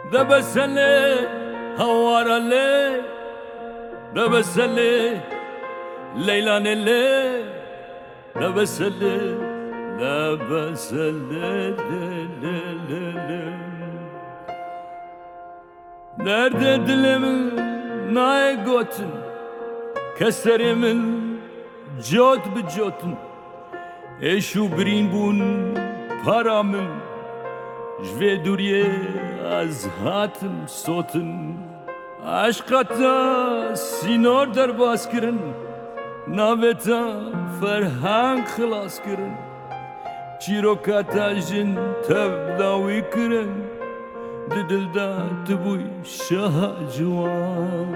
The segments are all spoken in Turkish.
دبسلي هوار اللي دبسلي ليلان اللي دبسلي دبسلي nerede dilimin nae gotin keserimin jot bi jotin eşu brin bun paramın jve duriye az hatım sotin aşkata sinor der baskirin naveta ferhang khlas kirin çirokata jin tevdawi kirin دلدا تبوی شاه جوان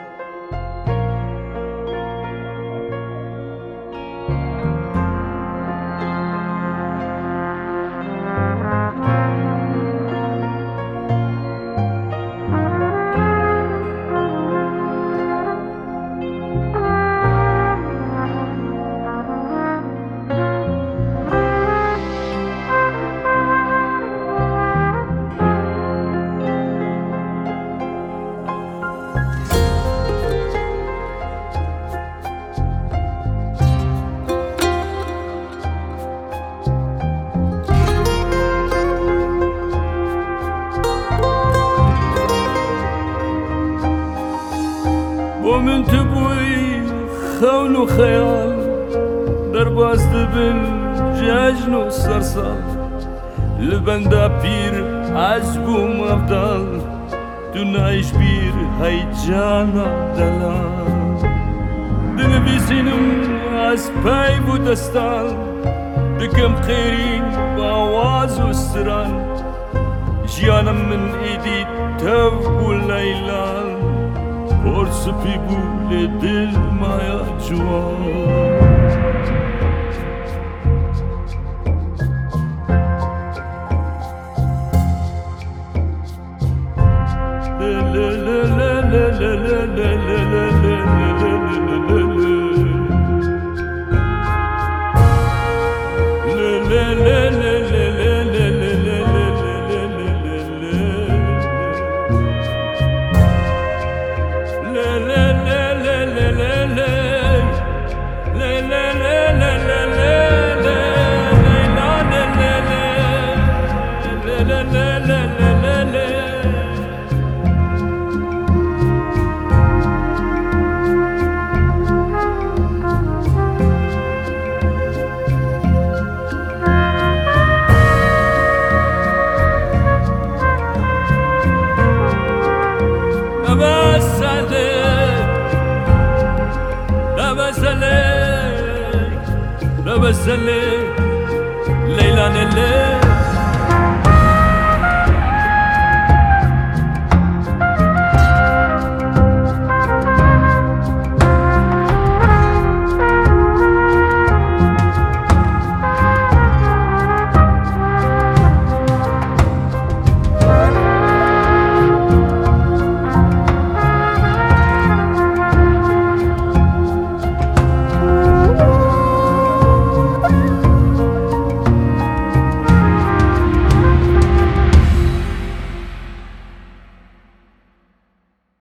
ومن تبوي خون وخيال درباز دبن جاجن وصرصال لبندا بير عزب ومفضل تنعيش بير هيجانا دلال دنبي سينم عزباي ودستال دكم خيرين باواز وستران جيانا من ايدي تفو ليلال Forse pibule del maya juan دبسلي ليلان الليل